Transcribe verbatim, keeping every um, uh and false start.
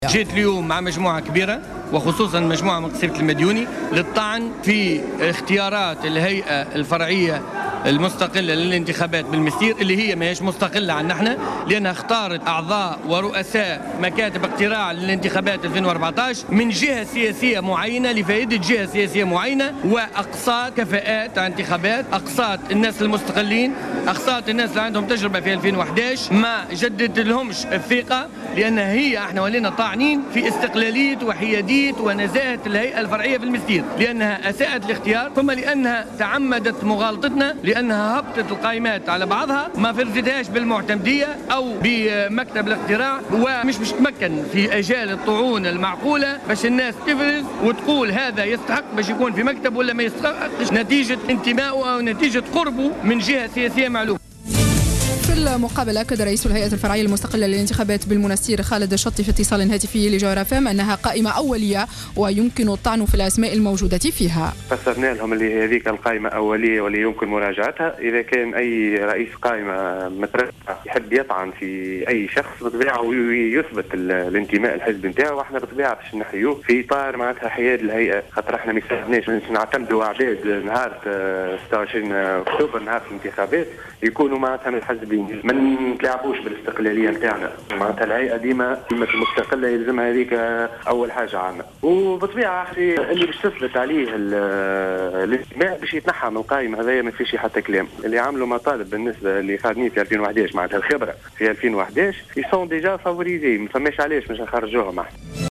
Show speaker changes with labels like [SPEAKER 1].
[SPEAKER 1] جيت اليوم مع مجموعة كبيرة وخصوصا مجموعة من قصيبة المديوني للطعن في اختيارات الهيئة الفرعية المستقلة للانتخابات بالمسير اللي هي ما هيش مستقلة عن نحن، لأنها اختارت أعضاء ورؤساء مكاتب اقتراع للانتخابات ألفين وأربعة عشر من جهة سياسية معينة لفائدة جهة سياسية معينة، وأقصات كفاءات انتخابات، أقصات الناس المستقلين، أقصات الناس اللي عندهم تجربة في ألفين وأحد عشر، ما جددت لهمش الثقة، لأن هي احنا ولينا طاعنين في استقلالية وحيادية ونزاهة الهيئة الفرعية في المسير، لأنها أساءت الاختيار، ثم لأنها تعمدت مغالطتنا، لأنها هبطت القائمات على بعضها، ما فرزتهاش بالمعتمدية أو بمكتب الاقتراع، ومش مش تمكن في أجال الطعون المعقولة باش الناس تفرز وتقول هذا يستحق باش يكون في مكتب ولا ما يستحقش نتيجة انتمائه أو نتيجة قربه من جهة سياسية معلومة.
[SPEAKER 2] في المقابلة أكد رئيس الهيئة الفرعية المستقلة للانتخابات بالمنستير خالد الشطي في اتصال هاتفي لجوهر فام أنها قائمة أولية ويمكن الطعن في الأسماء الموجودة فيها.
[SPEAKER 3] فسرنا لهم اللي هذيك القائمة أولية واللي يمكن مراجعتها. إذا كان أي رئيس قائمة مترشح يحب يطعن في أي شخص بطبيعة ويثبت الانتماء الحزب نتاعو، واحنا بطبيعة باش نحيوه في إطار معناتها حياد الهيئة، خاطر احنا ما يساعدناش نعتمدوا عباد نهار ستة وعشرين أكتوبر نهار الانتخابات يكونوا معناتها من الحزبين، ما نتلاعبوش بالاستقلاليه نتاعنا. معناتها الهيئه ديما مستقله يلزمها هذيك اول حاجه عامه، وبطبيعه اللي باش تثبت عليه الانتماء باش يتنحى من القائمه، هذايا ما فيش حتى كلام. اللي عملوا مطالب بالنسبه اللي خادمين في ألفين وأحد عشر معناتها الخبره في ألفين وأحد عشر يسون ديجا فافوريزي، ما فماش علاش باش نخرجوهم احنا.